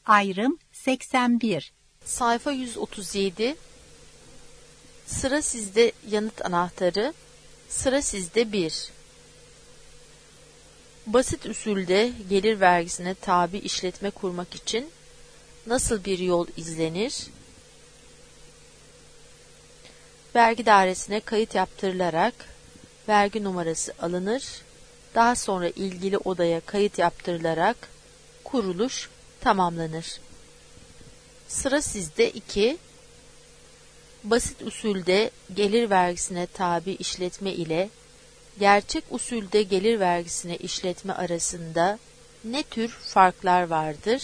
Ayrım 81. Sayfa 137. Sıra sizde yanıt anahtarı. Sıra sizde 1. Basit usulde gelir vergisine tabi işletme kurmak için nasıl bir yol izlenir? Vergi dairesine kayıt yaptırılarak vergi numarası alınır. Daha sonra ilgili odaya kayıt yaptırılarak kuruluş tamamlanır. Sıra sizde 2. Basit usulde gelir vergisine tabi işletme ile gerçek usulde gelir vergisine işletme arasında ne tür farklar vardır?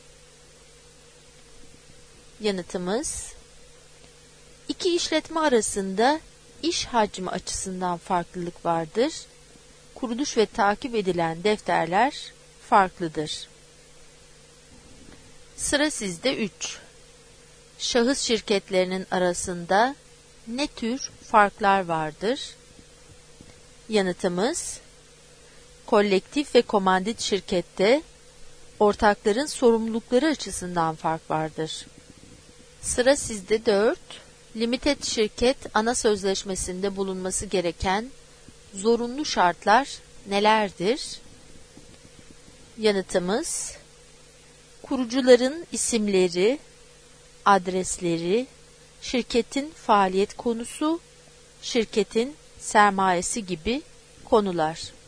Yanıtımız: İki işletme arasında iş hacmi açısından farklılık vardır. Kuruluş ve takip edilen defterler farklıdır. Sıra sizde 3. Şahıs şirketlerinin arasında ne tür farklar vardır? Yanıtımız: kolektif ve komandit şirkette ortakların sorumlulukları açısından fark vardır. Sıra sizde 4. Limited şirket ana sözleşmesinde bulunması gereken zorunlu şartlar nelerdir? Yanıtımız: kurucuların isimleri, adresleri, şirketin faaliyet konusu, şirketin sermayesi gibi konular.